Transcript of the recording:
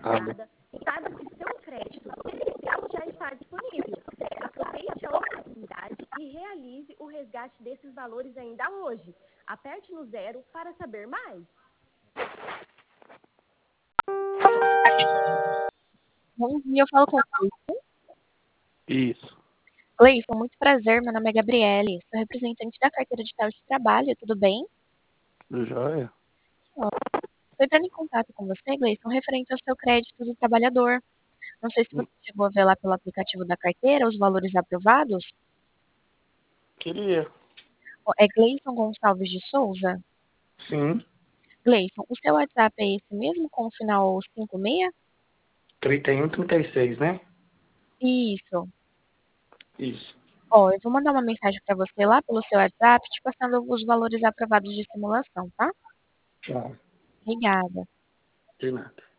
Nada. entrada, saiba que seu crédito especial já está disponível. Aproveite a oportunidade e realize o resgate desses valores ainda hoje. Aperte no 0 para saber mais. Bom dia, eu falo com o Gleison. Isso. Gleison, muito prazer, meu nome é Gabriele, sou representante da carteira de tal de trabalho, tudo bem? Joia. Estou entrando em contato com você, Gleison, referente ao seu crédito do trabalhador. Não sei se você chegou a ver lá pelo aplicativo da carteira os valores aprovados. Queria. É Gleison Gonçalves de Souza? Sim. Gleison, o seu WhatsApp é esse mesmo com o final 56? 31, 36, né? Isso. Isso. Ó, eu vou mandar uma mensagem para você lá pelo seu WhatsApp, te passando os valores aprovados de simulação, tá? Tá. Obrigada. De nada.